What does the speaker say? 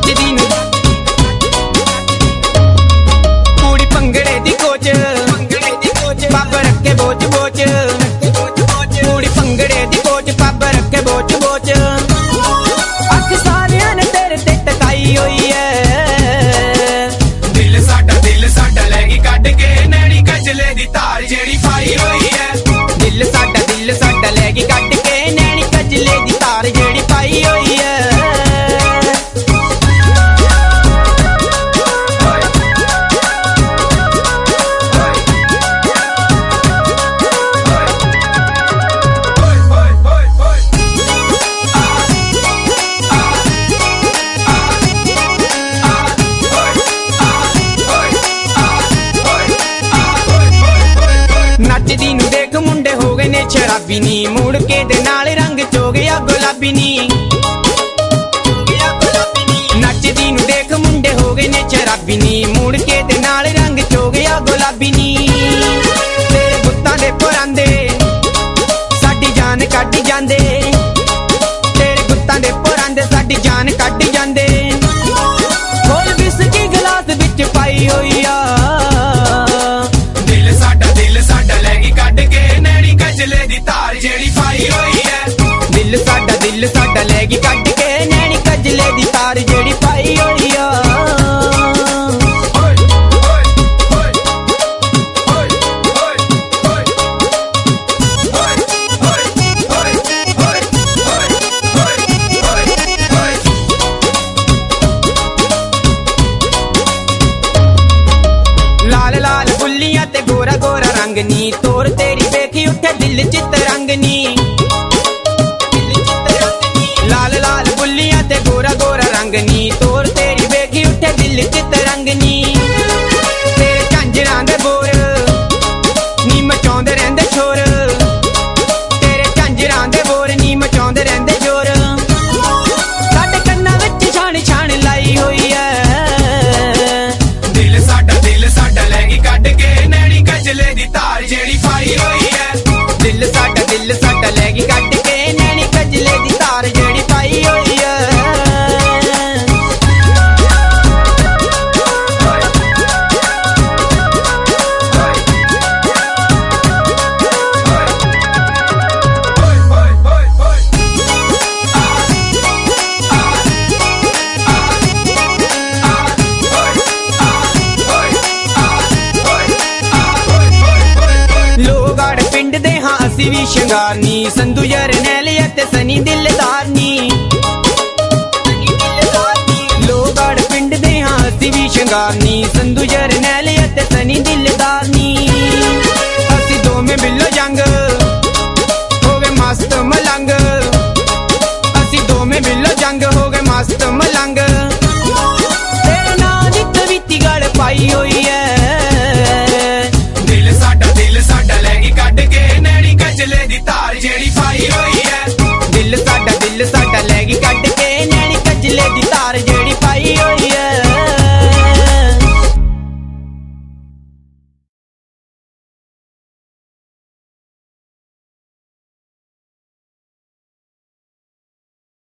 नचदी नू कुड़ी भंगड़े दी coach pub रखे बोच बोच कुड़ी भंगड़े दी कोच पब रखे बोच बोच अख सारियां ने तेरे ते टकाई होई है दिल साडा लैगी कट के नैनी कजले दी तार जेड़ी पाई होई है दिल साडा लैगी कट के नैनी कजले दी तार जेड़ी पाई होई है नचदी नू देख मुंडे हो गए ने शराबी नी मुड़ के दे नाल रंग चो गया गुलाबी नी नचदी नू देख मुंडे हो गए ने शराबी नी मुड़ के दे नाल रंग चो गया गुलाबी नी तेरे गुत्तां दे परांदे साडी जान कड्ड जांदे तेरे गुत्तां दे परांदे साडी जान कड्ड जांदे होल विस्की गिलास विच पाई होई आ कट के नैनी कजले दी तार जेड़ी पाई होई है दिल साडा लैगी कट के नैनी कजले दी तार जेड़ी पाई होई है लाल लाल बुल्लियां ते गोरा गोरा रंग नी तोर तेरी देखी उठे दिल चित रंग नी लाल लाल बुल्लियां ते गोरा गोरा रंग नी तोर तेरी देखी उठे दिल चित रंग नी तेरे झांजरां दे बोर नी मचाउंदे रहिंदे शोर तेरे झांजरां दे बोर नी मचाउंदे रहिंदे शोर साडे कन्नां विच छाण छाण लाई होई है दिल साडा लैगी कट के नैनी कजले दी तार जेड़ी पाई होई है दिल साडा लैगी कट के नैनी कजले दी तार जेड़ी पाई होई है पिंड दे हाँ असी भी शंगारनी संधू जरनैल ते सनी दिलदार नी लोगड़ पिंड दे हाँ असी भी शंगारनी संधू जरनैल ते सनी दिलदार नी असी दो में बिल्लो जंग हो गए मस्त मलंग असी दो में बिल्लो जंग हो गए मस्त मलंग तेरे नाम दी कविती गल पाई होई है दिल साडा लैगी कट के नैनी कजले दी तार जेड़ी पाई होई है दिल साडा लैगी कट के नैनी कजले दी तार जेड़ी पाई होई